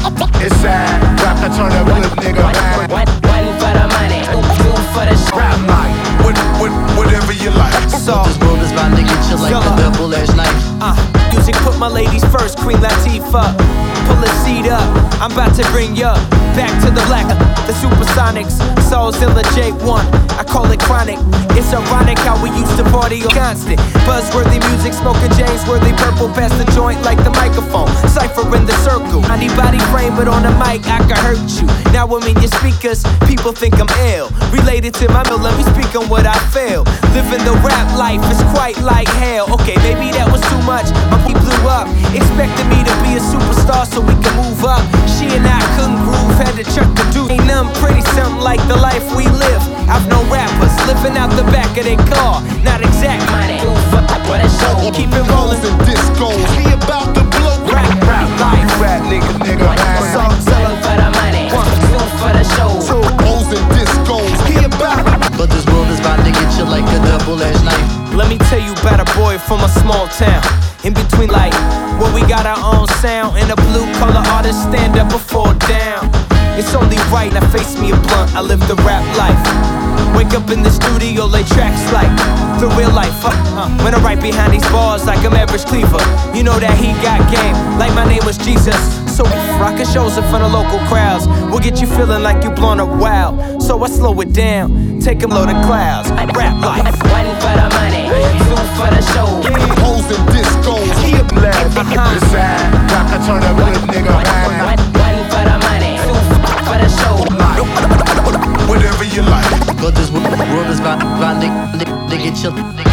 It's sad, rap to turn a good nigga bad. One for the money, two for the show. Rap mic, whatever you like. So this world is bound to get you like a double-edged knife. Music put my ladies first, Queen Latifah. Pull a seat up, I'm about to bring ya back to the black, the Supersonics, Soulzilla J1, I call it chronic. It's ironic how we used to party on constant buzzworthy music, smoking James Worthy purple, past the joint like the microphone, cypher in the circle. Anybody frame it on the mic, I can hurt you. Now I'm in your speakers, people think I'm ill. Related to my mill, let me speak on what I feel. Living the rap life is quite like hell. Okay, maybe that was too much, my he blew up. Expected me to be a superstar so we can move up. She and I couldn't groove, had to chuck the dude. Ain't nothing pretty, something like the life we live. I've known rappers living out the back of their car, not exact money. For the show. Keep it rolling. And discos, he about to blow. Rap life. Rap nigga One for the money, two for the show. O's and discos, he about. But this world is bound to get you like a double-edged knife. Let me tell you about a boy from a small town. In between like, where we got our own sound. And a blue collar artist stand up or fall down. It's only right, now face me a blunt, I live the rap life. Wake up in the studio, lay tracks like the real life. When I write behind these bars like I'm Average Cleaver, you know that he got game, like my name was Jesus. So rockin' shows in front of local crowds will get you feeling like you blown up wild. So I slow it down, take a load of clouds. Rap life. One for the money, two for the show. O's and discos, he a blast. It's sad, rap to turn a good nigga bad. One for the money, two for the show. Whatever you like. But this world is bound to get you